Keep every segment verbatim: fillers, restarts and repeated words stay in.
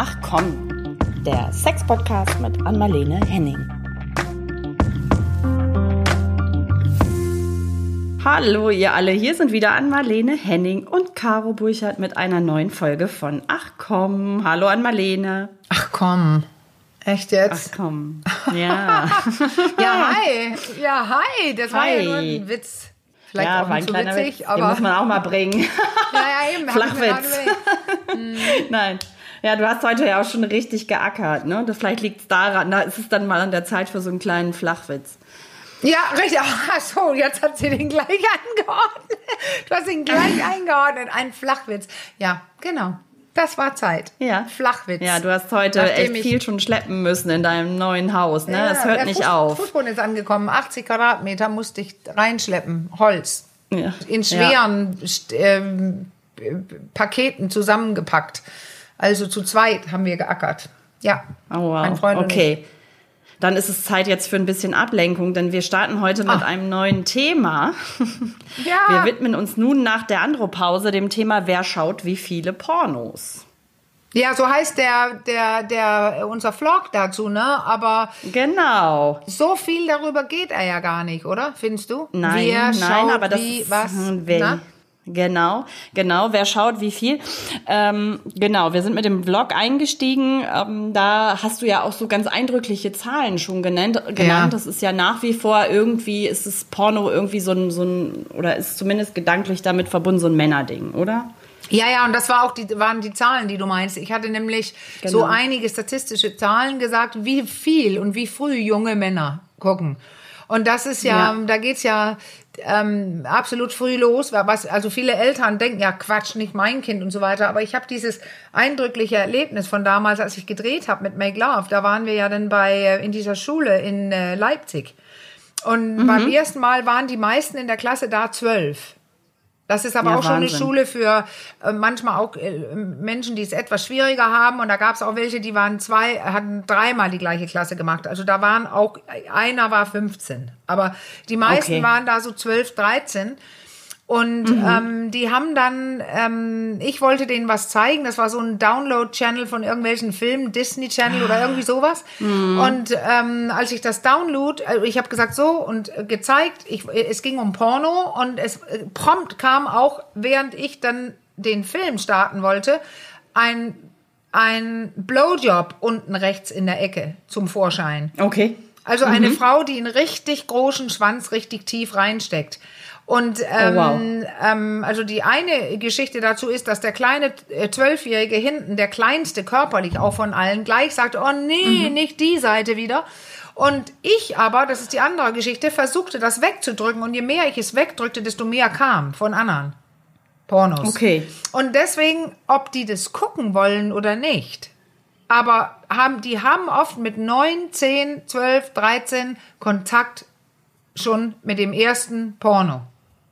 Ach komm, der Sex-Podcast mit Anmalene Henning. Hallo ihr alle, hier sind wieder Anmalene Henning und Caro Burchardt mit einer neuen Folge von Ach komm. Hallo Anmalene. Ach komm, echt jetzt? Ach komm, ja. Ja, hi, ja, hi, das war Hi. ja nur ein Witz. Vielleicht Ja, auch war ein nicht so kleiner witzig, Witz, aber... den muss man auch mal bringen. Ja, ja, eben. hab ich mir gerade Flachwitz. überlegt. Nein. Ja, du hast heute ja auch schon richtig geackert, ne? Das, vielleicht liegt es daran, da ist es dann mal an der Zeit für so einen kleinen Flachwitz. Ja, richtig. Ach so, jetzt hat sie den gleich angeordnet. Du hast ihn gleich eingeordnet. Ein Flachwitz. Ja, genau. Das war Zeit. Ja. Flachwitz. Ja, du hast heute Nachdem echt ich- viel schon schleppen müssen in deinem neuen Haus, ne? Es hört der nicht Fuß, auf. Fußboden ist angekommen. achtzig Quadratmeter musste ich reinschleppen. Holz. Ja. In schweren St- ähm, äh, Paketen zusammengepackt. Also zu zweit haben wir geackert. Ja, Oh, wow. mein Freund und ich. Okay. Dann ist es Zeit jetzt für ein bisschen Ablenkung, denn wir starten heute mit Ah. einem neuen Thema. Ja. Wir widmen uns nun nach der Andropause dem Thema, wer schaut wie viele Pornos. Ja, so heißt der, der, der, unser Vlog dazu, ne? Aber Genau. so viel darüber geht er ja gar nicht, oder? Findest du? Nein, Wer nein, schaut aber das wie, ist, was? hm, wer, Na? Genau, genau, wer schaut wie viel. Ähm, genau, wir sind mit dem Vlog eingestiegen. Ähm, da hast du ja auch so ganz eindrückliche Zahlen schon genannt. genannt. Ja. Das ist ja nach wie vor irgendwie, ist es Porno irgendwie so ein, so ein, oder ist zumindest gedanklich damit verbunden, so ein Männerding, oder? Ja, ja, und das war auch die, waren die Zahlen, die du meinst. Ich hatte nämlich Genau. so einige statistische Zahlen gesagt, wie viel und wie früh junge Männer gucken. Und das ist ja, Ja. da geht's ja ähm, absolut früh los. Was, also viele Eltern denken, ja Quatsch, nicht mein Kind und so weiter. Aber ich habe dieses eindrückliche Erlebnis von damals, als ich gedreht habe mit Make Love. Da waren wir ja dann bei äh, in dieser Schule in äh, Leipzig. Und Mhm. beim ersten Mal waren die meisten in der Klasse da zwölf. Das ist aber Ja, auch schon eine Wahnsinn. Schule für äh, manchmal auch äh, Menschen, die es etwas schwieriger haben. Und da gab es auch welche, die waren zwei, hatten dreimal die gleiche Klasse gemacht. Also da waren auch, einer war fünfzehn. Aber die meisten Okay. waren da so zwölf, dreizehn. Und ähm, die haben dann, ähm, ich wollte denen was zeigen, das war so ein Download-Channel von irgendwelchen Filmen, Disney-Channel oder irgendwie sowas. Und ähm, als ich das Download, also ich habe gesagt so und äh, gezeigt, ich, es ging um Porno und es äh, prompt kam auch, während ich dann den Film starten wollte, ein, ein Blowjob unten rechts in der Ecke zum Vorschein. Okay. Also eine Frau, die einen richtig großen Schwanz richtig tief reinsteckt. Und ähm, Oh, wow. ähm, also die eine Geschichte dazu ist, dass der kleine äh, Zwölfjährige hinten, der kleinste körperlich auch von allen, gleich sagte, oh nee, nicht die Seite wieder. Und ich aber, das ist die andere Geschichte, versuchte das wegzudrücken. Und je mehr ich es wegdrückte, desto mehr kam von anderen Pornos. Okay. Und deswegen, ob die das gucken wollen oder nicht, aber haben, die haben oft mit neun, zehn, zwölf, dreizehn Kontakt schon mit dem ersten Porno.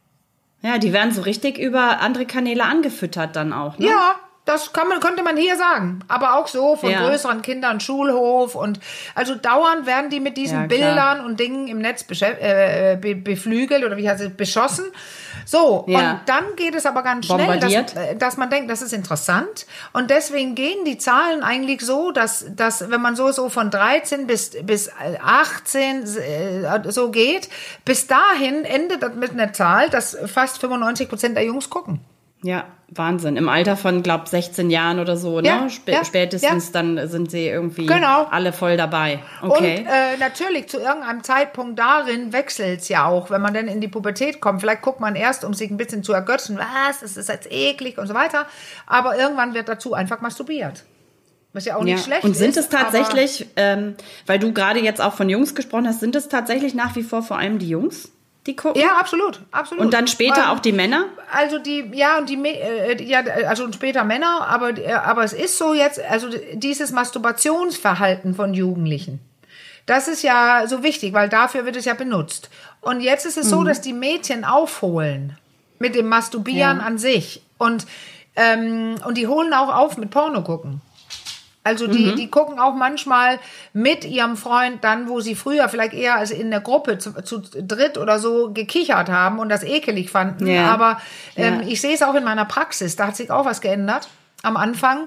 Ja, die werden so richtig über andere Kanäle angefüttert dann auch, ne? Ja, das kann man, könnte man hier sagen. Aber auch so von Ja. größeren Kindern, Schulhof und also dauernd werden die mit diesen Ja, klar. Bildern und Dingen im Netz beschä- äh, be beflügelt oder wie heißt es, beschossen. So, Ja. und dann geht es aber ganz schnell, Bombardiert. dass, äh, dass man denkt, das ist interessant. Und deswegen gehen die Zahlen eigentlich so, dass, dass wenn man so, so von dreizehn bis, bis achtzehn äh, so geht, bis dahin endet das mit einer Zahl, dass fast fünfundneunzig Prozent der Jungs gucken. Ja, Wahnsinn. Im Alter von, glaub, sechzehn Jahren oder so, Ja, ne? Sp ja, spätestens ja. dann sind sie irgendwie Genau. alle voll dabei. Okay. Und äh, natürlich, zu irgendeinem Zeitpunkt darin wechselt es ja auch, wenn man dann in die Pubertät kommt. Vielleicht guckt man erst, um sich ein bisschen zu ergötzen, was, das ist jetzt eklig und so weiter. Aber irgendwann wird dazu einfach masturbiert. Was ja auch nicht ja. schlecht Und sind ist. es tatsächlich, ähm, weil du gerade jetzt auch von Jungs gesprochen hast, sind es tatsächlich nach wie vor vor allem die Jungs, die gucken? Aber, ja, absolut, absolut. Und dann später Ähm, auch die Männer? Also die, ja, und die, Me- äh, ja, also und später Männer, aber, äh, aber es ist so jetzt, also dieses Masturbationsverhalten von Jugendlichen. Das ist ja so wichtig, weil dafür wird es ja benutzt. Und jetzt ist es Mhm. so, dass die Mädchen aufholen mit dem Masturbieren Ja. an sich. Und, ähm, und die holen auch auf mit Porno gucken. Also die, Mhm. die gucken auch manchmal mit ihrem Freund dann, wo sie früher vielleicht eher als in der Gruppe zu, zu dritt oder so gekichert haben und das ekelig fanden. Ja. Aber ähm, Ja. ich sehe es auch in meiner Praxis, da hat sich auch was geändert. am Anfang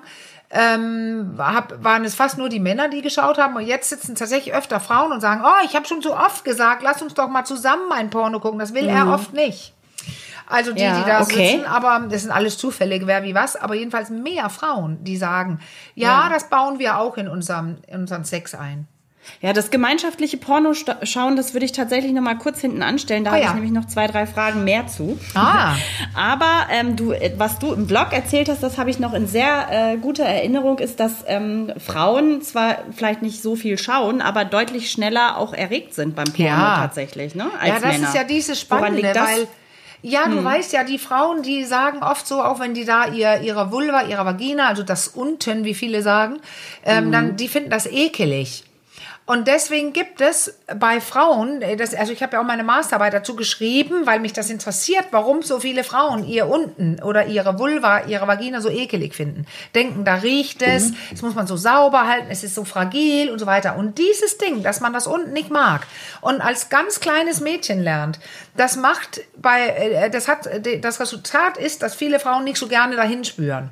ähm, hab, waren es fast nur die Männer, die geschaut haben. Und jetzt sitzen tatsächlich öfter Frauen und sagen, oh, ich habe schon so oft gesagt, lass uns doch mal zusammen ein Porno gucken. Das will mhm. er oft nicht. Also die, ja, die da okay. sitzen, aber das sind alles Zufällige, wer wie was. Aber jedenfalls mehr Frauen, die sagen, ja, ja. das bauen wir auch in unserem, in unseren Sex ein. Ja, das gemeinschaftliche Pornoschauen, das würde ich tatsächlich noch mal kurz hinten anstellen. Da oh, habe ja. ich nämlich noch zwei, drei Fragen mehr zu. Ah. Aber ähm, du, was du im Blog erzählt hast, das habe ich noch in sehr äh, guter Erinnerung, ist, dass ähm, Frauen zwar vielleicht nicht so viel schauen, aber deutlich schneller auch erregt sind beim Porno ja. tatsächlich, ne? Als ja, das Männer. ist ja dieses Spannende, weil ja, du hm. weißt ja, die Frauen, die sagen oft so, auch wenn die da ihr ihre Vulva, ihre Vagina, also das unten, wie viele sagen, ähm, hm. dann die finden das ekelig. Und deswegen gibt es bei Frauen, das, also ich habe ja auch meine Masterarbeit dazu geschrieben, weil mich das interessiert, warum so viele Frauen ihr unten oder ihre Vulva, ihre Vagina so ekelig finden. Denken, da riecht es, mhm. das muss man so sauber halten, es ist so fragil und so weiter. Und dieses Ding, dass man das unten nicht mag und als ganz kleines Mädchen lernt, das macht bei, das hat, das Resultat ist, dass viele Frauen nicht so gerne dahin spüren.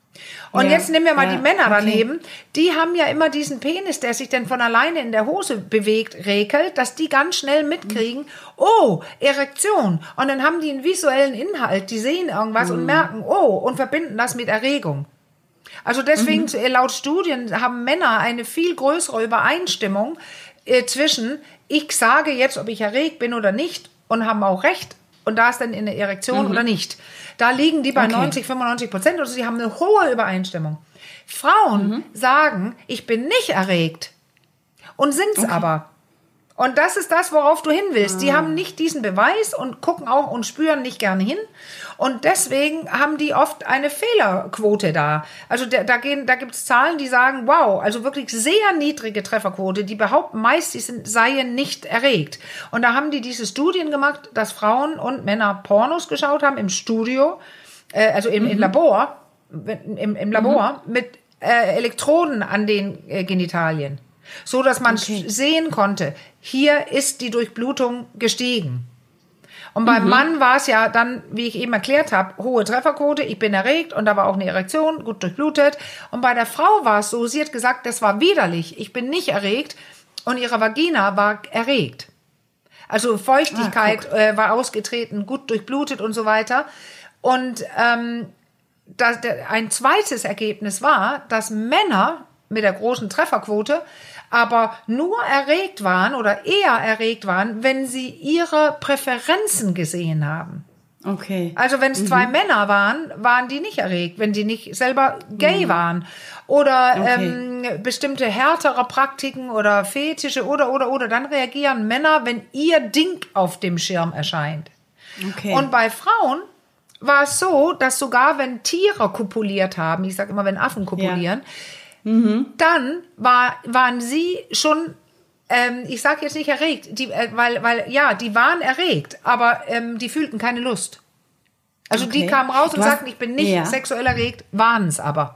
Und ja, jetzt nehmen wir mal ja, die Männer daneben. Okay. Die haben ja immer diesen Penis, der sich dann von alleine in der Hose bewegt, regelt, dass die ganz schnell mitkriegen, oh, Erektion. Und dann haben die einen visuellen Inhalt, die sehen irgendwas mhm. und merken, oh, und verbinden das mit Erregung. Also deswegen, mhm. laut Studien, haben Männer eine viel größere Übereinstimmung äh, zwischen, ich sage jetzt, ob ich erregt bin oder nicht, und haben auch recht, und da ist dann eine Erektion mhm. oder nicht. Da liegen die bei okay. neunzig, fünfundneunzig Prozent. Also sie haben eine hohe Übereinstimmung. Frauen mhm. sagen, ich bin nicht erregt. Und sind's okay. aber. Und das ist das, worauf du hin willst. Ah. Die haben nicht diesen Beweis und gucken auch und spüren nicht gerne hin. Und deswegen haben die oft eine Fehlerquote da. Also da, da, gehen, da gibt es Zahlen, die sagen, wow, also wirklich sehr niedrige Trefferquote. Die behaupten meist, sie sind, seien nicht erregt. Und da haben die diese Studien gemacht, dass Frauen und Männer Pornos geschaut haben im Studio, äh, also im, mhm. im Labor, im, im Labor mhm. mit äh, Elektroden an den äh, Genitalien. So, dass man okay. sehen konnte, hier ist die Durchblutung gestiegen. Und beim mhm. Mann war es ja dann, wie ich eben erklärt habe, hohe Trefferquote, ich bin erregt und da war auch eine Erektion, gut durchblutet. Und bei der Frau war es so, sie hat gesagt, das war widerlich, ich bin nicht erregt und ihre Vagina war erregt. Also Feuchtigkeit ah, äh, war ausgetreten, gut durchblutet und so weiter. Und ähm, das, der, ein zweites Ergebnis war, dass Männer mit der großen Trefferquote aber nur erregt waren oder eher erregt waren, wenn sie ihre Präferenzen gesehen haben. Okay. Also wenn es mhm. zwei Männer waren, waren die nicht erregt, wenn die nicht selber gay mhm. waren. Oder okay. ähm, bestimmte härtere Praktiken oder Fetische oder, oder, oder. Dann reagieren Männer, wenn ihr Ding auf dem Schirm erscheint. Okay. Und bei Frauen war es so, dass sogar wenn Tiere kopuliert haben, ich sage immer, wenn Affen kopulieren, ja. Mhm. dann war, waren sie schon, ähm, ich sage jetzt nicht erregt, die, äh, weil, weil, ja, die waren erregt, aber ähm, die fühlten keine Lust. Also okay. die kamen raus und sagten, ich bin nicht ja. sexuell erregt, waren es aber.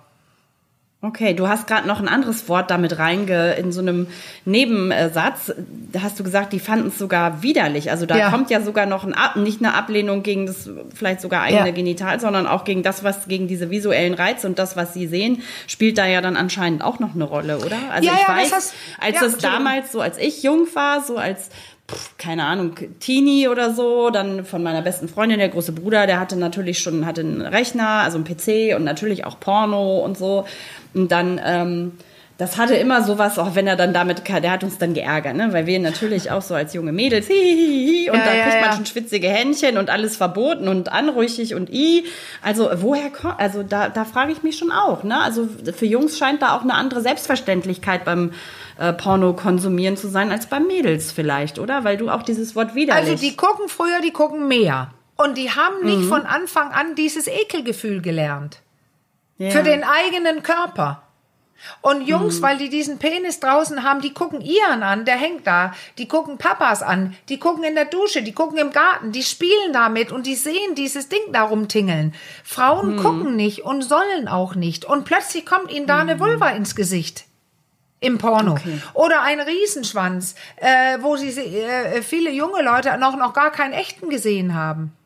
Okay, du hast gerade noch ein anderes Wort damit reinge, in so einem Nebensatz, da hast du gesagt, die fanden es sogar widerlich. Also da ja. kommt ja sogar noch ein Ab, nicht eine Ablehnung gegen das vielleicht sogar eigene ja. Genital, sondern auch gegen das, was, gegen diese visuellen Reize und das, was sie sehen, spielt da ja dann anscheinend auch noch eine Rolle, oder? Also ja, ich ja, weiß, das heißt, als ja, das damals so, als ich jung war, so als Pff, keine Ahnung, Teenie oder so, dann von meiner besten Freundin, der große Bruder, der hatte natürlich schon, hatte einen Rechner, also einen P C und natürlich auch Porno und so. Und dann, ähm, das hatte immer sowas, auch wenn er dann damit, der hat uns dann geärgert, ne? Weil wir natürlich auch so als junge Mädels, hihihi, und ja, da ja, kriegt man ja. schon schwitzige Händchen und alles verboten und anrüchig und i. Also woher kommt, also da, da frage ich mich schon auch, ne? Also für Jungs scheint da auch eine andere Selbstverständlichkeit beim äh, Porno konsumieren zu sein als bei Mädels vielleicht, oder? Weil du auch dieses Wort widerlich. Also die gucken früher, die gucken mehr. Und die haben nicht mhm. von Anfang an dieses Ekelgefühl gelernt. Ja. Für den eigenen Körper. Und Jungs, mhm. weil die diesen Penis draußen haben, die gucken ihren an, der hängt da. Die gucken Papas an, die gucken in der Dusche, die gucken im Garten, die spielen damit und die sehen dieses Ding da rumtingeln. Frauen mhm. gucken nicht und sollen auch nicht. Und plötzlich kommt ihnen da eine Vulva ins Gesicht. Im Porno. Okay. Oder ein Riesenschwanz, äh, wo sie äh, viele junge Leute noch, noch gar keinen echten gesehen haben.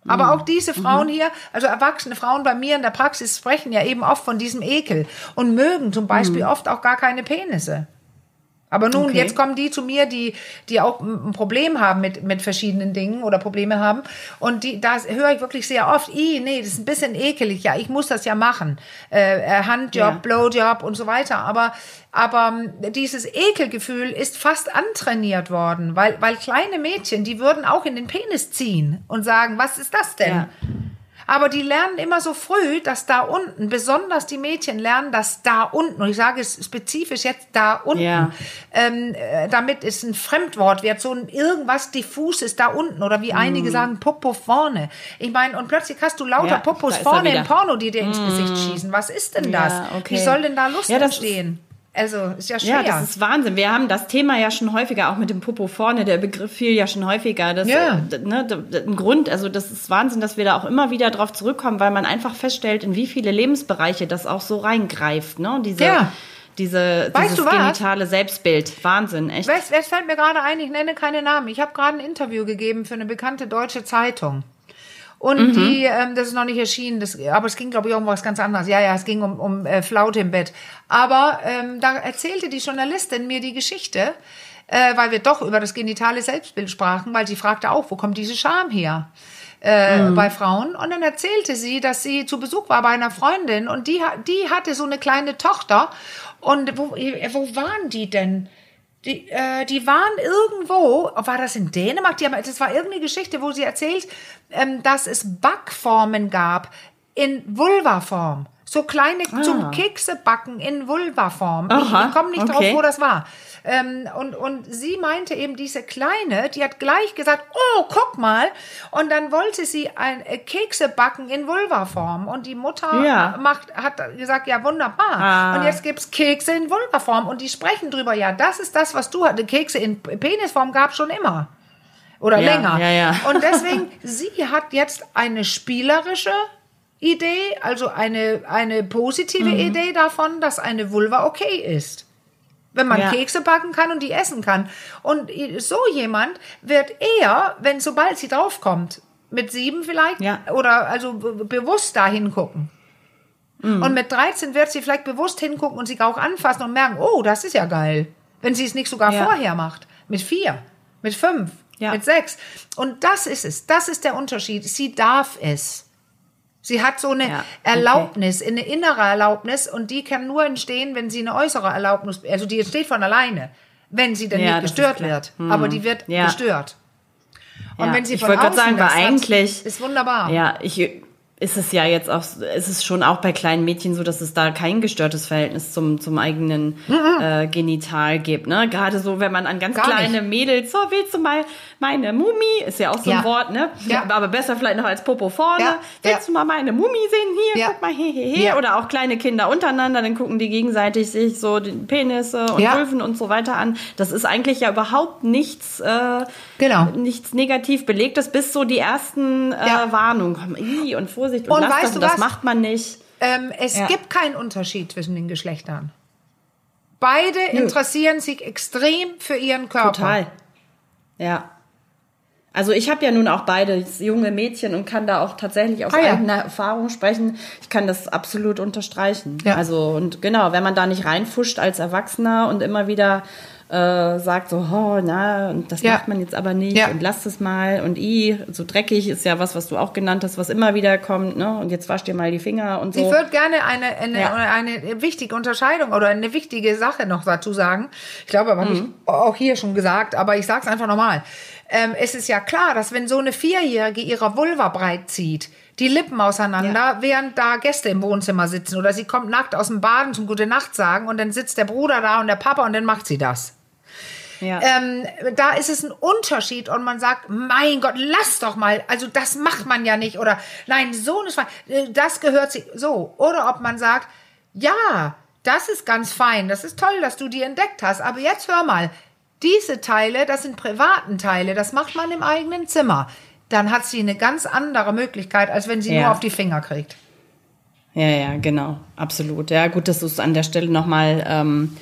Aber auch diese Frauen hier, also erwachsene Frauen bei mir in der Praxis sprechen ja eben oft von diesem Ekel und mögen zum Beispiel mhm. oft auch gar keine Penisse. Aber nun, okay. jetzt kommen die zu mir, die, die auch ein Problem haben mit, mit verschiedenen Dingen oder Probleme haben. Und die, das höre ich wirklich sehr oft. I, nee, das ist ein bisschen ekelig. Ja, ich muss das ja machen. Äh, Handjob, ja. Blowjob und so weiter. Aber, aber dieses Ekelgefühl ist fast antrainiert worden, weil, weil kleine Mädchen, die würden auch in den Penis ziehen und sagen, was ist das denn? Ja. Aber die lernen immer so früh, dass da unten, besonders die Mädchen lernen, dass da unten, und ich sage es spezifisch jetzt da unten, ja. ähm, äh, damit es ein Fremdwort wird, so ein irgendwas Diffuses da unten, oder wie mm. einige sagen, Popo vorne. Ich meine, und plötzlich hast du lauter ja, Popos vorne im Porno, die dir ins mm. Gesicht schießen. Was ist denn das? Ja, okay. Wie soll denn da Lust ja, entstehen? Also, ist ja schwer. Ja, das ist Wahnsinn. Wir haben das Thema ja schon häufiger, auch mit dem Popo vorne, der Begriff fiel ja schon häufiger. Das, ja. Ne, ein Grund, also das ist Wahnsinn, dass wir da auch immer wieder drauf zurückkommen, weil man einfach feststellt, in wie viele Lebensbereiche das auch so reingreift, ne? Diese, ja. diese, weißt dieses genitale Selbstbild. Wahnsinn, echt. Es fällt mir gerade ein, ich nenne keine Namen. Ich habe gerade ein Interview gegeben für eine bekannte deutsche Zeitung. Und mhm. die, ähm, das ist noch nicht erschienen, das, aber es ging, glaube ich, um was ganz anderes. Ja, ja, es ging um, um äh, Flaute im Bett. Aber ähm, da erzählte die Journalistin mir die Geschichte, äh, weil wir doch über das genitale Selbstbild sprachen, weil sie fragte auch, wo kommt diese Scham her äh, mhm. bei Frauen? Und dann erzählte sie, dass sie zu Besuch war bei einer Freundin und die, die hatte so eine kleine Tochter. Und wo, wo waren die denn? Die, äh, die waren irgendwo, war das in Dänemark? Die haben, das war irgendeine Geschichte, wo sie erzählt, ähm, dass es Backformen gab in Vulvaform. So kleine ah. zum Keksebacken in Vulvaform. Ich, ich komme nicht okay. drauf, wo das war. Ähm, und, und sie meinte eben, diese Kleine, die hat gleich gesagt, oh, guck mal. Und dann wollte sie ein äh, Kekse backen in Vulvaform. Und die Mutter ja. macht, hat gesagt, ja, wunderbar. Ah. Und jetzt gibt's Kekse in Vulvaform. Und die sprechen drüber, ja, das ist das, was du hattest. Kekse in Penisform gab schon immer. Oder ja, länger. Ja, ja. Und deswegen, sie hat jetzt eine spielerische Idee, also eine, eine positive mhm. Idee davon, dass eine Vulva okay ist. Wenn man ja. Kekse backen kann und die essen kann. Und so jemand wird eher, wenn sobald sie draufkommt, mit sieben vielleicht, ja. oder also bewusst da hingucken. Mhm. Und mit dreizehn wird sie vielleicht bewusst hingucken und sich auch anfassen und merken, oh, das ist ja geil. Wenn sie es nicht sogar ja. vorher macht. Mit vier, mit fünf, ja. mit sechs. Und das ist es. Das ist der Unterschied. Sie darf es. Sie hat so eine ja, Erlaubnis, okay. eine innere Erlaubnis, und die kann nur entstehen, wenn sie eine äußere Erlaubnis, also die entsteht von alleine, wenn sie dann ja, nicht gestört wird. Hm. Aber die wird ja. gestört. Und ja. wenn sie ich von außen gerade sagen, das war eigentlich, hat, ist wunderbar. Ja, ich ist es ja jetzt auch, ist es schon auch bei kleinen Mädchen so, dass es da kein gestörtes Verhältnis zum, zum eigenen mhm. äh, Genital gibt, ne? Gerade so, wenn man an ganz Gar kleine nicht. Mädels, so, willst du mal meine Mumie, ist ja auch so ja. ein Wort, ne? Ja. Aber besser vielleicht noch als Popo vorne. Ja. Willst ja. du mal meine Mumie sehen? Hier, ja. guck mal, he, he, he. Ja. Oder auch kleine Kinder untereinander, dann gucken die gegenseitig sich so die Penisse und ja. Vulven und so weiter an. Das ist eigentlich ja überhaupt nichts, äh, genau. nichts negativ belegtes, bis so die ersten äh, ja. Warnungen kommen. Ih, und Vorsicht und, und lass das, das macht man nicht. Ähm, es ja. gibt keinen Unterschied zwischen den Geschlechtern. Beide Nö. interessieren sich extrem für ihren Körper. Total. Ja. Also ich habe ja nun auch beide junge Mädchen und kann da auch tatsächlich aus ah, ja. eigener Erfahrung sprechen. Ich kann das absolut unterstreichen. Ja. Also und genau, wenn man da nicht reinfuscht als Erwachsener und immer wieder äh, sagt so, oh, na, und das ja. macht man jetzt aber nicht ja. und lasst es mal und i, so dreckig ist ja was, was du auch genannt hast, was immer wieder kommt, ne? Und jetzt wasch dir mal die Finger und so. Ich würde gerne eine, eine, ja. eine wichtige Unterscheidung oder eine wichtige Sache noch dazu sagen. Ich glaube, habe mhm. ich auch hier schon gesagt, aber ich sage es einfach nochmal. Ähm, es ist ja klar, dass wenn so eine Vierjährige ihre Vulva breit zieht, die Lippen auseinander, ja. während da Gäste im Wohnzimmer sitzen, oder sie kommt nackt aus dem Baden zum Gute Nacht sagen und dann sitzt der Bruder da und der Papa und dann macht sie das. Ja. Ähm, da ist es ein Unterschied und man sagt, mein Gott, lass doch mal, also das macht man ja nicht, oder nein, so nicht, das gehört sich so. Oder ob man sagt, ja, das ist ganz fein, das ist toll, dass du die entdeckt hast, aber jetzt hör mal, diese Teile, das sind privaten Teile, das macht man im eigenen Zimmer. Dann hat sie eine ganz andere Möglichkeit, als wenn sie ja. nur auf die Finger kriegt. Ja, ja, genau, absolut. Ja, gut, dass du es an der Stelle nochmal ähm,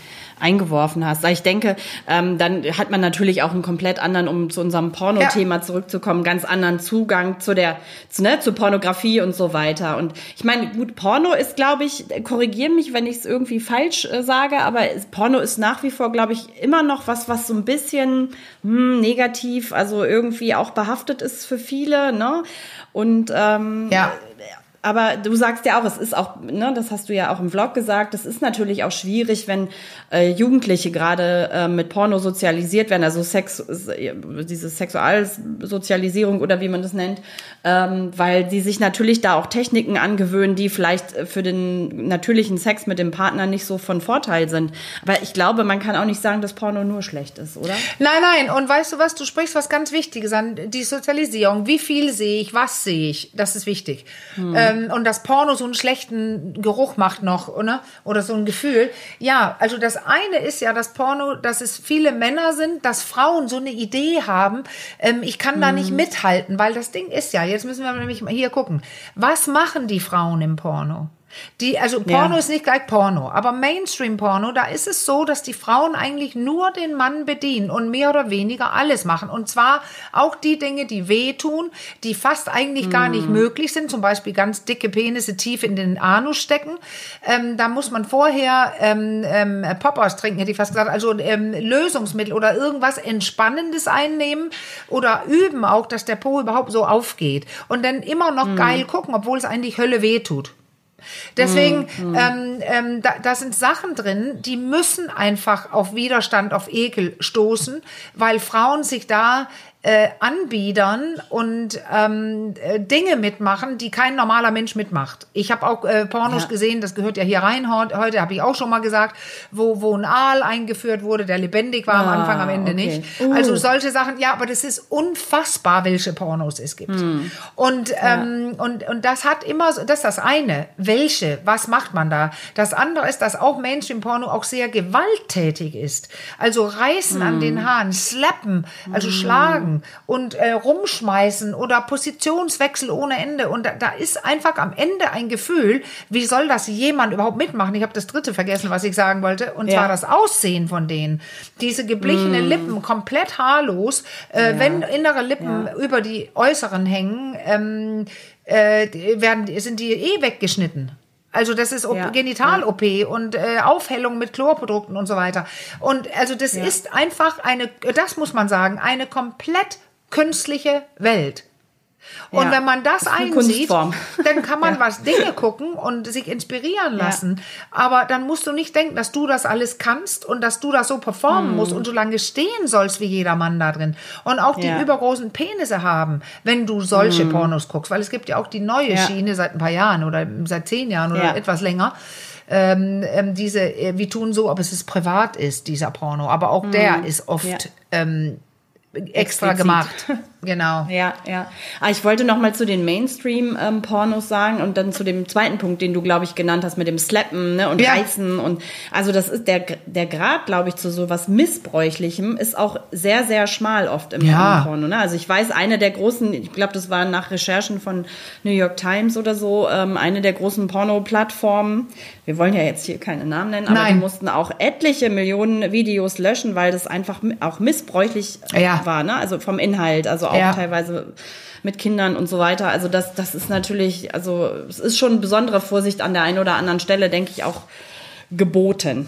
eingeworfen hast. Ich denke, ähm, dann hat man natürlich auch einen komplett anderen, um zu unserem Porno-Thema ja. zurückzukommen, ganz anderen Zugang zu der, zu, ne, zur Pornografie und so weiter. Und ich meine, gut, Porno ist, glaube ich, korrigiere mich, wenn ich es irgendwie falsch äh, sage, aber Porno ist nach wie vor, glaube ich, immer noch was, was so ein bisschen hm, negativ, also irgendwie auch behaftet ist für viele, ne? Und ähm, ja. Aber du sagst ja auch, es ist auch, ne, das hast du ja auch im Vlog gesagt, es ist natürlich auch schwierig, wenn äh, Jugendliche gerade äh, mit Porno sozialisiert werden, also Sex, diese Sexualsozialisierung oder wie man das nennt, ähm, weil die sich natürlich da auch Techniken angewöhnen, die vielleicht für den natürlichen Sex mit dem Partner nicht so von Vorteil sind. Aber ich glaube, man kann auch nicht sagen, dass Porno nur schlecht ist, oder? Nein, nein. Und weißt du was, du sprichst was ganz Wichtiges an, die Sozialisierung. Wie viel sehe ich, was sehe ich? Das ist wichtig. Hm. Ähm, und dass Porno so einen schlechten Geruch macht noch, oder? Oder so ein Gefühl. Ja, also das eine ist ja, dass Porno, dass es viele Männer sind, dass Frauen so eine Idee haben, ähm, ich kann da nicht mithalten, weil das Ding ist ja, jetzt müssen wir nämlich mal hier gucken, was machen die Frauen im Porno? Die, also Porno ja. ist nicht gleich Porno, aber Mainstream-Porno, da ist es so, dass die Frauen eigentlich nur den Mann bedienen und mehr oder weniger alles machen. Und zwar auch die Dinge, die wehtun, die fast eigentlich mm. gar nicht möglich sind, zum Beispiel ganz dicke Penisse tief in den Anus stecken. Ähm, da muss man vorher ähm, ähm, Poppers trinken, hätte ich fast gesagt, also ähm, Lösungsmittel oder irgendwas Entspannendes einnehmen oder üben auch, dass der Po überhaupt so aufgeht. Und dann immer noch mm. geil gucken, obwohl es eigentlich Hölle wehtut. Deswegen, mm, mm. Ähm, ähm, da, da sind Sachen drin, die müssen einfach auf Widerstand, auf Ekel stoßen, weil Frauen sich da äh, anbiedern und ähm, äh, Dinge mitmachen, die kein normaler Mensch mitmacht. Ich habe auch äh, Pornos ja. gesehen, das gehört ja hier rein heute, habe ich auch schon mal gesagt, wo, wo ein Aal eingeführt wurde, der lebendig war, ah, am Anfang, am Ende okay. nicht. Uh. Also solche Sachen, ja, aber das ist unfassbar, welche Pornos es gibt. Hm. Und, ähm, ja. und, und das hat immer, das ist das eine, welche, was macht man da? Das andere ist, dass auch Mainstream-Porno auch sehr gewalttätig ist. Also reißen hm. an den Haaren, slappen, also hm. schlagen und äh, rumschmeißen oder Positionswechsel ohne Ende. Und da, da ist einfach am Ende ein Gefühl, wie soll das jemand überhaupt mitmachen? Ich habe das dritte vergessen, was ich sagen wollte. Und ja. zwar das Aussehen von denen. Diese geblichene mm. Lippen, komplett haarlos. Äh, ja. Wenn innere Lippen ja. über die äußeren hängen, ähm, äh, werden, sind die eh weggeschnitten. Also das ist ja, Genital-O P ja. und äh, Aufhellung mit Chlorprodukten und so weiter. Und also das ja. ist einfach eine, das muss man sagen, eine komplett künstliche Welt. Und ja. wenn man das, das einsieht, dann kann man ja. was Dinge gucken und sich inspirieren lassen. Ja. Aber dann musst du nicht denken, dass du das alles kannst und dass du das so performen mm. musst und so lange stehen sollst wie jeder Mann da drin. Und auch die ja. übergroßen Penisse haben, wenn du solche mm. Pornos guckst. Weil es gibt ja auch die neue ja. Schiene seit ein paar Jahren oder seit zehn Jahren oder ja. etwas länger. Ähm, ähm, diese, äh, wir tun so, ob es ist privat ist, dieser Porno. Aber auch mm. der ist oft ja. ähm, extra Explizit. gemacht. Genau. Ja, ja. Aber ich wollte noch mal zu den Mainstream-Pornos ähm, sagen und dann zu dem zweiten Punkt, den du, glaube ich, genannt hast mit dem Slappen, ne, und ja. Reißen und also das ist der der Grad, glaube ich, zu sowas Missbräuchlichem ist auch sehr sehr schmal oft im ja. Porno. Ne? Also ich weiß, eine der großen, ich glaube, das war nach Recherchen von New York Times oder so, ähm, eine der großen Porno-Plattformen. Wir wollen ja jetzt hier keine Namen nennen, aber Nein. die mussten auch etliche Millionen Videos löschen, weil das einfach auch missbräuchlich ja. war, ne? Also vom Inhalt, also auch ja. teilweise mit Kindern und so weiter. Also das, das ist natürlich, also es ist schon besondere Vorsicht an der einen oder anderen Stelle, denke ich, auch geboten.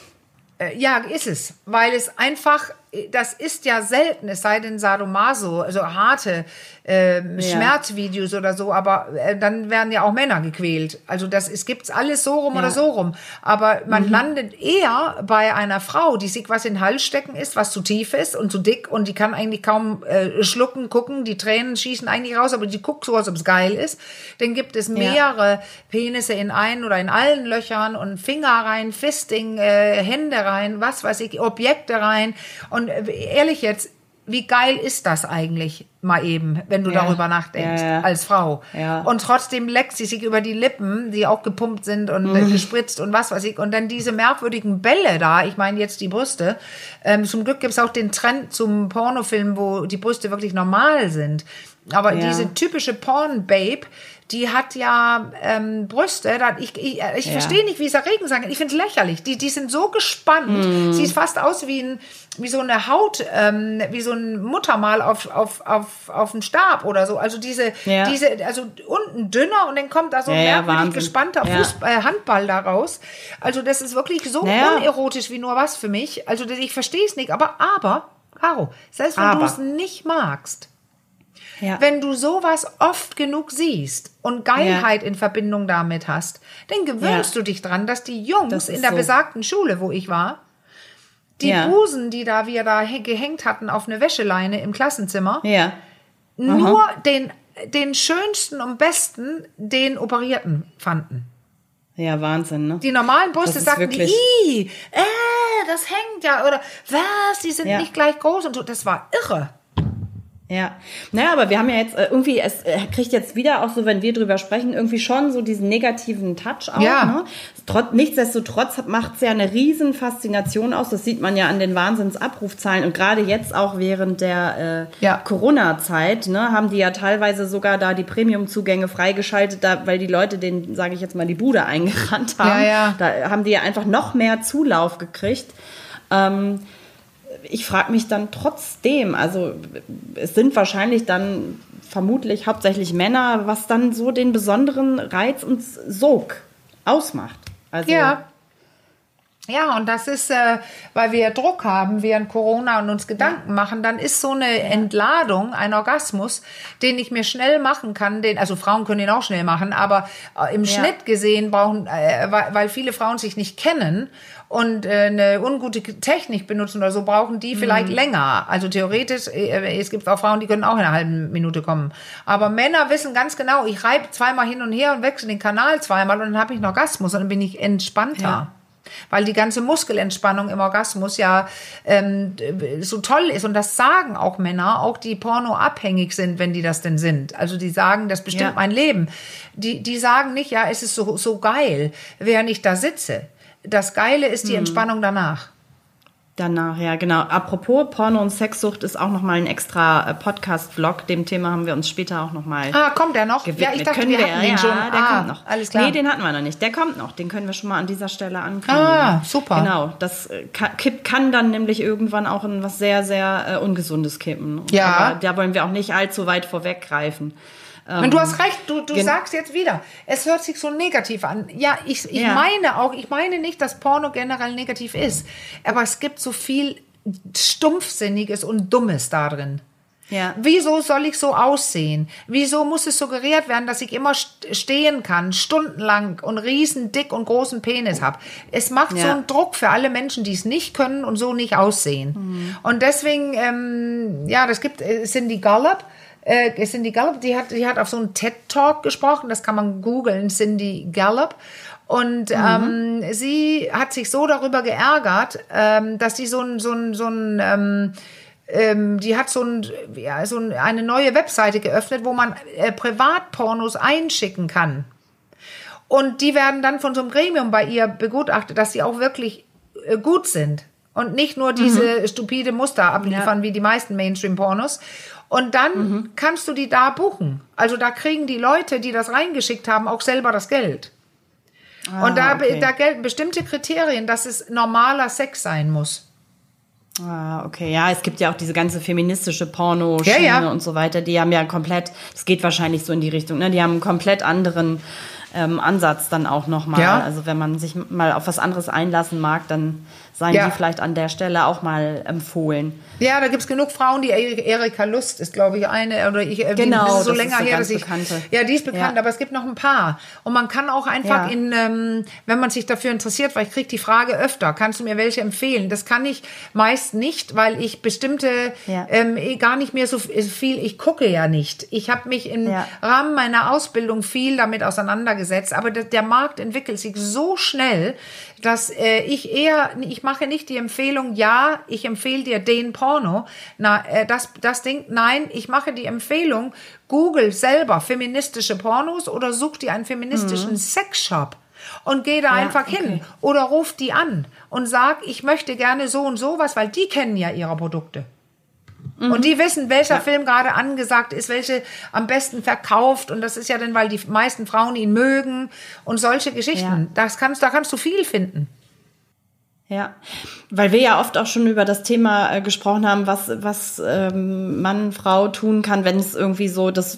Ja, ist es, weil es einfach, das ist ja selten, es sei denn Sadomaso, also harte äh, ja. Schmerzvideos oder so, aber äh, dann werden ja auch Männer gequält. Also das es gibt's alles so rum ja. oder so rum. Aber man mhm. landet eher bei einer Frau, die sich was in den Hals stecken ist, was zu tief ist und zu dick und die kann eigentlich kaum äh, schlucken, gucken, die Tränen schießen eigentlich raus, aber die guckt so, als ob es geil ist. Dann gibt es mehrere ja. Penisse in einen oder in allen Löchern und Finger rein, Fisting, äh, Hände rein, was weiß ich, Objekte rein. Und ehrlich jetzt, wie geil ist das eigentlich mal eben, wenn du ja, darüber nachdenkst, ja, ja. als Frau. Ja. Und trotzdem leckt sie sich über die Lippen, die auch gepumpt sind und mhm. gespritzt und was weiß ich. Und dann diese merkwürdigen Bälle da, ich meine jetzt die Brüste. Ähm, zum Glück gibt es auch den Trend zum Pornofilm, wo die Brüste wirklich normal sind. Aber Ja. diese typische Porn-Babe, die hat ja ähm, Brüste. Da, ich ich, ich Ja. verstehe nicht, wie es dagegen sagen kann. Ich finde es lächerlich. Die, die sind so gespannt. Mm. Sieht fast aus wie, ein, wie so eine Haut, ähm, wie so ein Muttermal auf, auf, auf, auf dem Stab oder so. Also diese, Ja. diese, also unten dünner und dann kommt da so ein Ja, ja, merkwürdig Wahnsinn. gespannter Ja. Fuß, äh, Handball da raus. Also das ist wirklich so Naja. unerotisch wie nur was für mich. Also das, ich verstehe es nicht. Aber, aber, Caro, selbst wenn Aber. du es nicht magst, Ja. wenn du sowas oft genug siehst und Geilheit in Verbindung damit hast, dann gewöhnst Ja. du dich dran, dass die Jungs Das ist in der so. besagten Schule, wo ich war, die Ja. Busen, die da wir da hä- gehängt hatten auf eine Wäscheleine im Klassenzimmer, Ja. nur den, den schönsten und besten, den Operierten fanden. Ja, Wahnsinn, ne? Die normalen Brüste Das ist sagten wirklich- die, Ih, äh, das hängt ja, oder was, die sind Ja. nicht gleich groß und so. Das war irre. Ja, naja, aber wir haben ja jetzt äh, irgendwie, es äh, kriegt jetzt wieder auch so, wenn wir drüber sprechen, irgendwie schon so diesen negativen Touch auch. Ja. Ne? Trotz, nichtsdestotrotz macht es ja eine riesen Faszination aus. Das sieht man ja an den Wahnsinnsabrufzahlen. Und gerade jetzt auch während der äh, Ja. Corona-Zeit, ne, haben die ja teilweise sogar da die Premium-Zugänge freigeschaltet, da, weil die Leute den, sage ich jetzt mal, die Bude eingerannt haben. Ja, ja. Da haben die ja einfach noch mehr Zulauf gekriegt. Ähm, Ich frage mich dann trotzdem, also es sind wahrscheinlich dann vermutlich hauptsächlich Männer, was dann so den besonderen Reiz und Sog ausmacht. Also, Ja. Ja, und das ist, äh, weil wir Druck haben während Corona und uns Gedanken machen, dann ist so eine Entladung, ein Orgasmus, den ich mir schnell machen kann, den, also Frauen können den auch schnell machen, aber äh, im Ja. Schnitt gesehen brauchen, äh, weil, weil viele Frauen sich nicht kennen und äh, eine ungute Technik benutzen oder so, brauchen die vielleicht länger. Also theoretisch, äh, es gibt auch Frauen, die können auch in einer halben Minute kommen. Aber Männer wissen ganz genau, ich reibe zweimal hin und her und wechsle den Kanal zweimal und dann habe ich einen Orgasmus und dann bin ich entspannter. Ja. Weil die ganze Muskelentspannung im Orgasmus ja ähm, so toll ist. Und das sagen auch Männer, auch die pornoabhängig sind, wenn die das denn sind. Also die sagen, das bestimmt Ja. mein Leben. Die, die sagen nicht, ja, es ist so, so geil, während ich da sitze. Das Geile ist die Entspannung danach. danach, ja, genau. Apropos Porno und Sexsucht ist auch nochmal ein extra äh, Podcast-Vlog. Dem Thema haben wir uns später auch nochmal Ah, kommt der noch? gewidmet. Ja, ich dachte, können wir hatten den ja, schon. der Ah, kommt noch. alles klar. Nee, den hatten wir noch nicht. Der kommt noch. Den können wir schon mal an dieser Stelle ankündigen. Ah, super. Genau. Das äh, kann, kipp- kann dann nämlich irgendwann auch in was sehr, sehr äh, Ungesundes kippen. Ja. Aber da wollen wir auch nicht allzu weit vorweggreifen. Und du hast recht, du, du gen- sagst jetzt wieder, es hört sich so negativ an. Ja, ich, ich Ja. meine auch, ich meine nicht, dass Porno generell negativ ist, aber es gibt so viel Stumpfsinniges und Dummes da drin. Ja. Wieso soll ich so aussehen? Wieso muss es suggeriert werden, dass ich immer st- stehen kann, stundenlang und riesen dick und großen Penis habe? Es macht Ja. so einen Druck für alle Menschen, die es nicht können und so nicht aussehen. Mhm. Und deswegen, ähm, ja, das gibt äh, Cindy Gallup. Äh, Cindy Gallup, die hat, die hat auf so einen TED-Talk gesprochen, das kann man googeln, Cindy Gallup. Und ähm, sie hat sich so darüber geärgert, ähm, dass sie so ein, so ein, so ein ähm, ähm, die hat so, ein, ja, so ein, eine neue Webseite geöffnet, wo man äh, Privatpornos einschicken kann. Und die werden dann von so einem Gremium bei ihr begutachtet, dass sie auch wirklich äh, gut sind. Und nicht nur diese stupide Muster abliefern, Ja. wie die meisten Mainstream-Pornos. Und dann kannst du die da buchen. Also da kriegen die Leute, die das reingeschickt haben, auch selber das Geld. Und da, okay. da gelten bestimmte Kriterien, dass es normaler Sex sein muss. Ah, okay. Ja, es gibt ja auch diese ganze feministische Porno-Schiene Ja, ja. und so weiter. Die haben ja komplett, das geht wahrscheinlich so in die Richtung, ne? Die haben einen komplett anderen ähm, Ansatz dann auch nochmal. Ja. Also wenn man sich mal auf was anderes einlassen mag, dann seien Ja. die vielleicht an der Stelle auch mal empfohlen. Ja, da gibt's genug Frauen, die Erika Lust ist, glaube ich, eine, oder ich, äh, Genau, das ist so das länger ist eine her, ganz dass ich, bekannte. ja, die ist bekannt, Ja. aber es gibt noch ein paar. Und man kann auch einfach Ja. in, ähm, wenn man sich dafür interessiert, weil ich kriege die Frage öfter, kannst du mir welche empfehlen? Das kann ich meist nicht, weil ich bestimmte, Ja. ähm, eh gar nicht mehr so viel, ich gucke ja nicht. Ich habe mich im Ja. Rahmen meiner Ausbildung viel damit auseinandergesetzt, aber der, der Markt entwickelt sich so schnell, dass äh, ich eher, ich mache nicht die Empfehlung, ja, ich empfehle dir den Porno, na, äh, das, das Ding, nein, ich mache die Empfehlung, Google selber feministische Pornos oder such dir einen feministischen Sexshop und geh da einfach okay. hin oder ruf die an und sag, ich möchte gerne so und so was, weil die kennen ja ihre Produkte. Mhm. Und die wissen, welcher ja. Film gerade angesagt ist, welche am besten verkauft. Und das ist ja dann, weil die meisten Frauen ihn mögen und solche Geschichten. Ja. Das kannst, da kannst du viel finden. Ja, weil wir ja oft auch schon über das Thema äh, gesprochen haben, was was ähm, Mann, Frau tun kann, wenn es irgendwie so das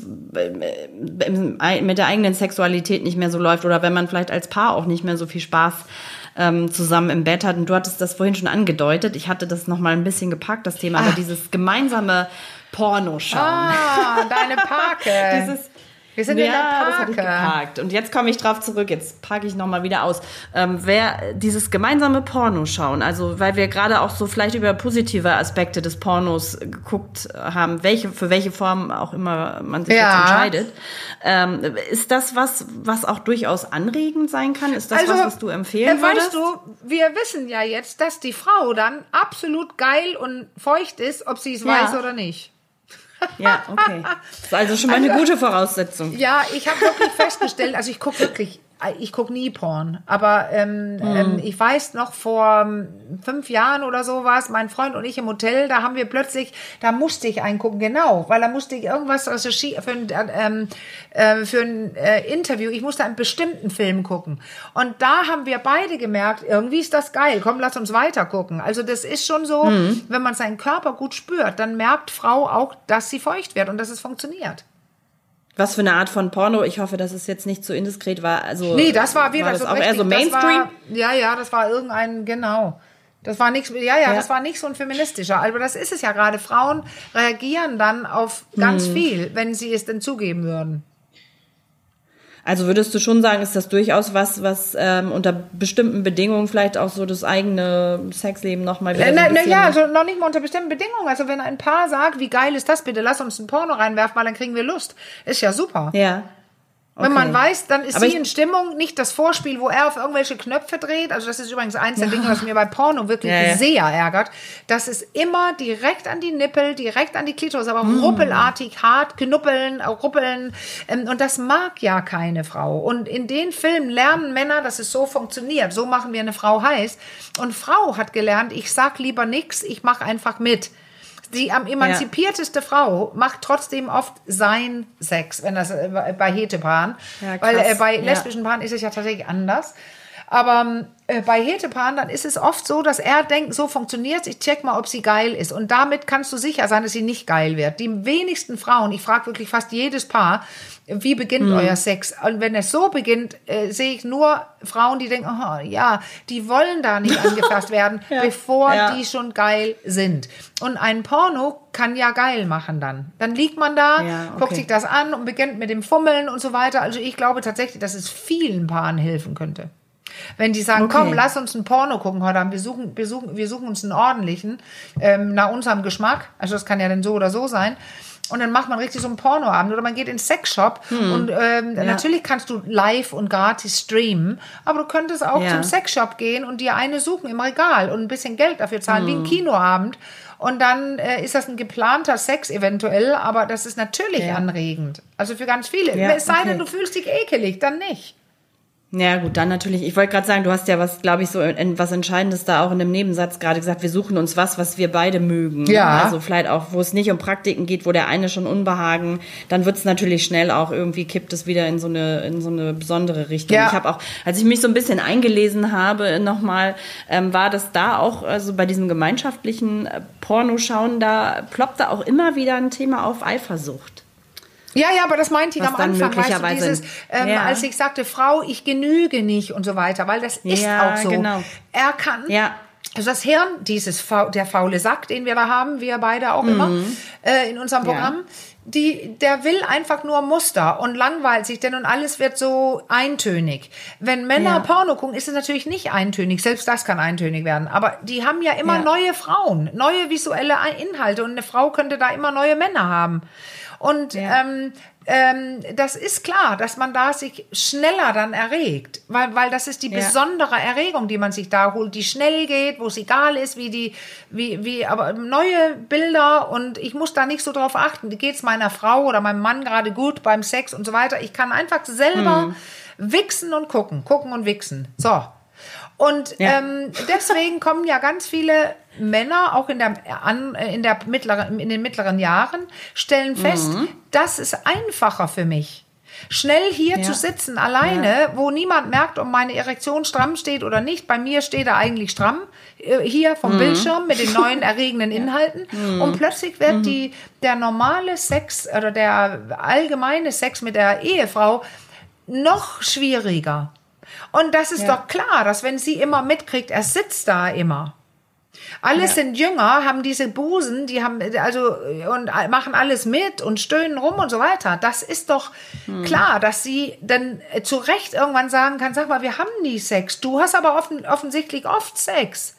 äh, mit der eigenen Sexualität nicht mehr so läuft oder wenn man vielleicht als Paar auch nicht mehr so viel Spaß ähm, zusammen im Bett hat. Und du hattest das vorhin schon angedeutet. Ich hatte das noch mal ein bisschen gepackt, das Thema, ah. aber dieses gemeinsame Pornoschauen. Ah, deine Parke. dieses Wir sind ja, in der Parke. Das hatte ich geparkt. Und jetzt komme ich drauf zurück. Jetzt parke ich nochmal wieder aus. Ähm, wer dieses gemeinsame Porno schauen, also weil wir gerade auch so vielleicht über positive Aspekte des Pornos geguckt haben, welche für welche Form auch immer man sich ja. jetzt entscheidet, ähm, ist das was, was auch durchaus anregend sein kann? Ist das also, was, was du empfehlen äh, würdest? Weißt du, wir wissen ja jetzt, dass die Frau dann absolut geil und feucht ist, ob sie es ja. weiß oder nicht. Ja, okay. Das ist also schon mal eine also, gute Voraussetzung. Ja, ich habe wirklich festgestellt, also ich gucke wirklich, ich gucke nie Porn, aber ähm, mhm. ähm, ich weiß noch vor fünf Jahren oder so war es, mein Freund und ich im Hotel, da haben wir plötzlich, da musste ich eingucken, genau, weil da musste ich irgendwas recherchieren für ein, ähm, äh, für ein äh, Interview, ich musste einen bestimmten Film gucken und da haben wir beide gemerkt, irgendwie ist das geil, komm, lass uns weiter gucken. Also das ist schon so, mhm. wenn man seinen Körper gut spürt, dann merkt Frau auch, dass sie feucht wird und dass es funktioniert. Was für eine Art von Porno? Ich hoffe, dass es jetzt nicht zu indiskret war. Also, nee, das war wieder war das so auch richtig, eher so Mainstream? War, ja, ja, das war irgendein, genau. Das war nichts, ja, ja, ja, das war nicht so ein feministischer. Aber das ist es ja gerade. Frauen reagieren dann auf ganz hm. viel, wenn sie es denn zugeben würden. Also würdest du schon sagen, ist das durchaus was, was ähm, unter bestimmten Bedingungen vielleicht auch so das eigene Sexleben nochmal wieder so ein bisschen... Ja, also noch nicht mal unter bestimmten Bedingungen. Also wenn ein Paar sagt, wie geil ist das bitte, lass uns ein Porno reinwerfen, weil dann kriegen wir Lust. Ist ja super. Ja. Okay. Wenn man weiß, dann ist aber sie in Stimmung, nicht das Vorspiel, wo er auf irgendwelche Knöpfe dreht. Also das ist übrigens eins der Dinge, was mir bei Porno wirklich ja, ja. sehr ärgert. Das ist immer direkt an die Nippel, direkt an die Klitoris, aber mm. ruppelartig hart, knuppeln, ruppeln. Und das mag ja keine Frau. Und in den Filmen lernen Männer, dass es so funktioniert. So machen wir eine Frau heiß. Und Frau hat gelernt, ich sag lieber nix, ich mach einfach mit. Die am emanzipierteste ja. Frau macht trotzdem oft sein Sex, wenn das äh, bei Hetepaaren, ja, weil äh, bei ja. lesbischen Paaren ist es ja tatsächlich anders. Aber äh, bei Hetepaaren, dann ist es oft so, dass er denkt, so funktioniert's, ich check mal, ob sie geil ist. Und damit kannst du sicher sein, dass sie nicht geil wird. Die wenigsten Frauen, ich frage wirklich fast jedes Paar, wie beginnt hm. euer Sex? Und wenn es so beginnt, äh, sehe ich nur Frauen, die denken, oh, ja, die wollen da nicht angefasst werden, ja. bevor ja. die schon geil sind. Und ein Porno kann ja geil machen dann. Dann liegt man da, ja, okay. guckt sich das an und beginnt mit dem Fummeln und so weiter. Also ich glaube tatsächlich, dass es vielen Paaren helfen könnte. Wenn die sagen, okay. komm, lass uns ein Porno gucken heute Abend, wir suchen, wir suchen, wir suchen uns einen ordentlichen, ähm, nach unserem Geschmack, also das kann ja dann so oder so sein, und dann macht man richtig so einen Pornoabend oder man geht in den Sexshop hm. und ähm, ja. natürlich kannst du live und gratis streamen, aber du könntest auch ja. zum Sexshop gehen und dir eine suchen im Regal und ein bisschen Geld dafür zahlen, hm. wie ein Kinoabend. Und dann äh, ist das ein geplanter Sex eventuell, aber das ist natürlich ja. anregend. Also für ganz viele. Ja, es sei okay. denn, du fühlst dich ekelig, dann nicht. Ja gut, dann natürlich, ich wollte gerade sagen, du hast ja was, glaube ich, so was Entscheidendes da auch in einem Nebensatz gerade gesagt, wir suchen uns was, was wir beide mögen. Ja. Also vielleicht auch, wo es nicht um Praktiken geht, wo der eine schon Unbehagen, dann wird es natürlich schnell auch irgendwie, kippt es wieder in so eine in so eine besondere Richtung. Ja. Ich habe auch, als ich mich so ein bisschen eingelesen habe nochmal, ähm, war das da auch, also bei diesem gemeinschaftlichen äh, Pornoschauen, da ploppte auch immer wieder ein Thema auf Eifersucht. Ja, ja, aber das meinte ich am Anfang, weißt du, dieses, ähm, ja. als ich sagte, Frau, ich genüge nicht und so weiter, weil das ist ja, auch so. Genau. Er kann, ja. also das Hirn, dieses, der faule Sack, den wir da haben, wir beide auch mhm. immer, äh, in unserem Programm, ja. die, der will einfach nur Muster und langweilt sich, denn und alles wird so eintönig. Wenn Männer ja. Porno gucken, ist es natürlich nicht eintönig, selbst das kann eintönig werden, aber die haben ja immer ja. neue Frauen, neue visuelle Inhalte und eine Frau könnte da immer neue Männer haben. Und ja. ähm, ähm, das ist klar, dass man da sich schneller dann erregt, weil, weil das ist die ja. besondere Erregung, die man sich da holt, die schnell geht, wo es egal ist, wie die, wie, wie, aber neue Bilder und ich muss da nicht so drauf achten, geht es meiner Frau oder meinem Mann gerade gut beim Sex und so weiter. Ich kann einfach selber hm. wichsen und gucken, gucken und wichsen. So. Und Ja. ähm, deswegen kommen ja ganz viele Männer, auch in, der, an, in, der mittleren, in den mittleren Jahren, stellen fest, Mhm. das ist einfacher für mich. Schnell hier Ja. zu sitzen, alleine, ja. wo niemand merkt, ob meine Erektion stramm steht oder nicht. Bei mir steht er eigentlich stramm, äh, hier vom mhm. Bildschirm mit den neuen erregenden Inhalten. Mhm. Und plötzlich wird mhm. die, der normale Sex oder der allgemeine Sex mit der Ehefrau noch schwieriger. Und das ist ja. doch klar, dass wenn sie immer mitkriegt, er sitzt da immer. Alle ja. sind jünger, haben diese Busen, die haben also und machen alles mit und stöhnen rum und so weiter. Das ist doch hm. klar, dass sie dann zu Recht irgendwann sagen kann, sag mal, wir haben nie Sex. Du hast aber offen, offensichtlich oft Sex.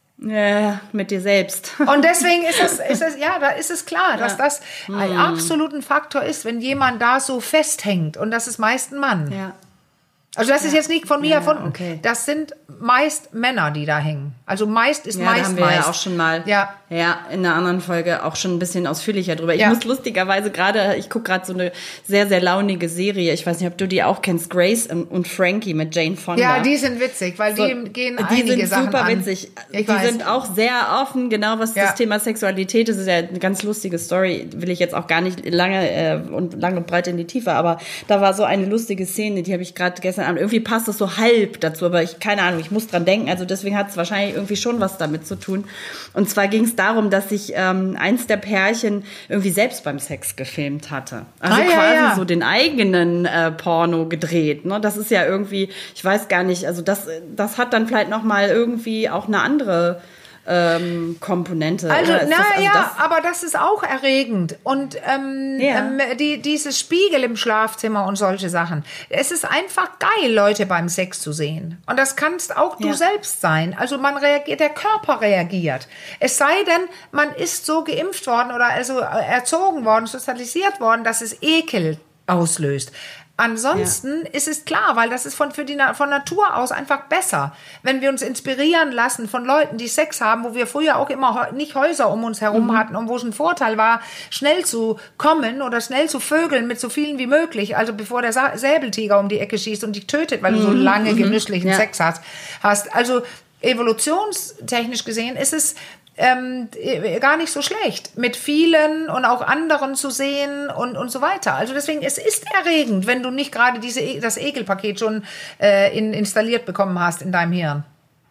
Ja, mit dir selbst. Und deswegen ist es, ist es, ja, da ist es klar, dass ja. das hm. ein absoluter Faktor ist, wenn jemand da so festhängt. Und das ist meist ein Mann. Ja. Also das ja. ist jetzt nicht von mir ja, erfunden. Okay. Das sind meist Männer, die da hängen. Also meist ist ja, meist da haben wir meist. ja auch schon mal ja. ja, in einer anderen Folge auch schon ein bisschen ausführlicher drüber. Ich ja. muss lustigerweise gerade, ich gucke gerade so eine sehr, sehr launige Serie. Ich weiß nicht, ob du die auch kennst, Grace und Frankie mit Jane Fonda. Ja, die sind witzig, weil so, die gehen die einige sind Sachen super an. witzig. Ich die weiß. sind auch sehr offen, genau was ja. das Thema Sexualität ist. Das ist ja eine ganz lustige Story. Will ich jetzt auch gar nicht lange äh, und lang und breit in die Tiefe, aber da war so eine lustige Szene, die habe ich gerade gestern Abend, irgendwie passt das so halb dazu, aber ich, keine Ahnung, ich muss dran denken, also deswegen hat es wahrscheinlich irgendwie schon was damit zu tun. Und zwar ging es darum, dass sich ähm, eins der Pärchen irgendwie selbst beim Sex gefilmt hatte. Also ah, quasi ja, ja. so den eigenen äh, Porno gedreht. Ne? Das ist ja irgendwie, ich weiß gar nicht, also das, das hat dann vielleicht nochmal irgendwie auch eine andere Ähm, Komponente. Also, oder ist na das, also ja, das aber das ist auch erregend. Und ähm, ja. ähm, die, dieses Spiegel im Schlafzimmer und solche Sachen. Es ist einfach geil, Leute beim Sex zu sehen. Und das kannst auch du ja. selbst sein. Also man reagiert, der Körper reagiert. Es sei denn, man ist so geimpft worden oder also erzogen worden, sozialisiert worden, dass es Ekel auslöst. Ansonsten ja. ist es klar, weil das ist von, für die, von Natur aus einfach besser. Wenn wir uns inspirieren lassen von Leuten, die Sex haben, wo wir früher auch immer nicht Häuser um uns herum mhm. hatten und wo es ein Vorteil war, schnell zu kommen oder schnell zu vögeln mit so vielen wie möglich, also bevor der Säbeltiger um die Ecke schießt und dich tötet, weil du so lange genüsslichen ja. Sex hast, hast. Also evolutionstechnisch gesehen ist es Ähm, gar nicht so schlecht, mit vielen und auch anderen zu sehen und, und so weiter. Also deswegen, es ist erregend, wenn du nicht gerade diese, das Ekelpaket schon äh, in, installiert bekommen hast in deinem Hirn.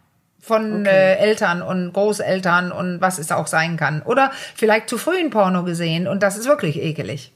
Von okay. äh, Eltern und Großeltern und was es auch sein kann. Oder vielleicht zu früh ein Porno gesehen und das ist wirklich ekelig.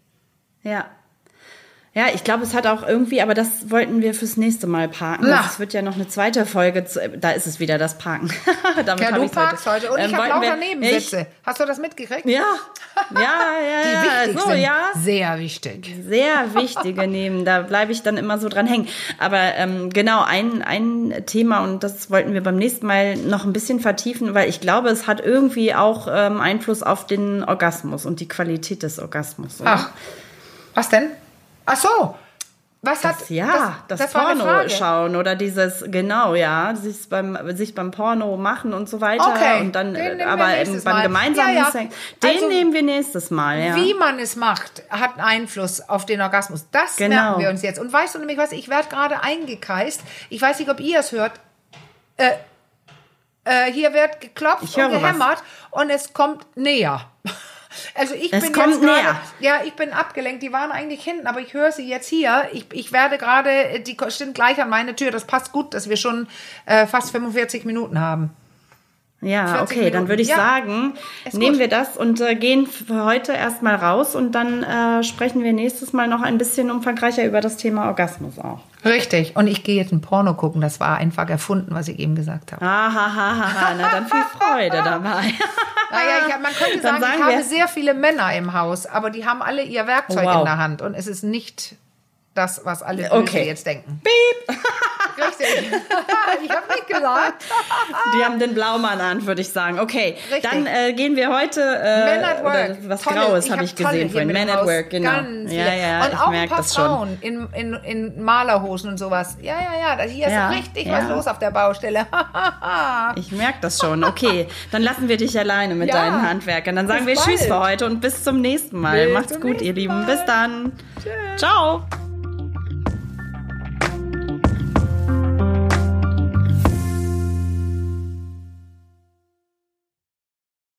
Ja. Ja, ich glaube, es hat auch irgendwie, aber das wollten wir fürs nächste Mal parken. Es wird ja noch eine zweite Folge, zu, da ist es wieder, das Parken. Damit ja, du parkst heute, heute. Und ähm, ich habe lauter wir, Nebensitze. Ich, Hast du das mitgekriegt? Ja, ja, ja. Die wichtig so, sind. Ja. Sehr wichtig. Sehr wichtige Neben, da bleibe ich dann immer so dran hängen. Aber ähm, genau, ein, ein Thema, und das wollten wir beim nächsten Mal noch ein bisschen vertiefen, weil ich glaube, es hat irgendwie auch ähm, Einfluss auf den Orgasmus und die Qualität des Orgasmus. Oder? Ach, was denn? Ach so. Was das, hat, ja, das, das, das Porno schauen oder dieses, genau, ja, sich beim, sich beim Porno machen und so weiter. Okay, und dann, aber im, beim gemeinsamen ja, ja. Sex, den also, nehmen wir nächstes Mal, ja. Wie man es macht, hat Einfluss auf den Orgasmus. Das genau. merken wir uns jetzt. Und weißt du nämlich was, ich werde gerade eingekreist. Ich weiß nicht, ob ihr es hört. Äh, äh, hier wird geklopft ich und gehämmert was. Und es kommt näher. Also ich es bin kommt jetzt gerade, näher. ja, ich bin abgelenkt. Die waren eigentlich hinten, aber ich höre sie jetzt hier. Ich, ich werde gerade, die stimmt gleich an meine Tür. Das passt gut, dass wir schon äh, fast fünfundvierzig Minuten haben. Ja, okay, Minuten. Dann würde ich ja, sagen, nehmen gut. wir das und äh, gehen für heute erstmal raus und dann äh, sprechen wir nächstes Mal noch ein bisschen umfangreicher über das Thema Orgasmus auch. Richtig. Und ich gehe jetzt ein Porno gucken. Das war einfach erfunden, was ich eben gesagt habe. Ahahaha, na dann viel Freude dabei. Naja, ich, man könnte sagen, sagen, ich habe sehr viele Männer im Haus, aber die haben alle ihr Werkzeug oh, wow. in der Hand und es ist nicht das, was alle okay. jetzt denken. Piep! Richtig. Ich habe nicht gesagt. Die haben den Blaumann an, würde ich sagen. Okay, Richtig. dann äh, gehen wir heute äh, Men at Work. was tolle, Graues habe ich gesehen vorhin. Men at Work, genau. Ganz ja, ja, und ich auch merke ein paar das schon. Frauen in, in, in Malerhosen und sowas. Ja, ja, ja, hier ist ja, richtig ja. was los auf der Baustelle. Ich merke das schon. Okay, dann lassen wir dich alleine mit ja. deinen Handwerkern. Dann sagen bis wir bald. Tschüss für heute und bis zum nächsten Mal. Bis Macht's gut, ihr Lieben. Mal. Bis dann. Tschüss. Ciao.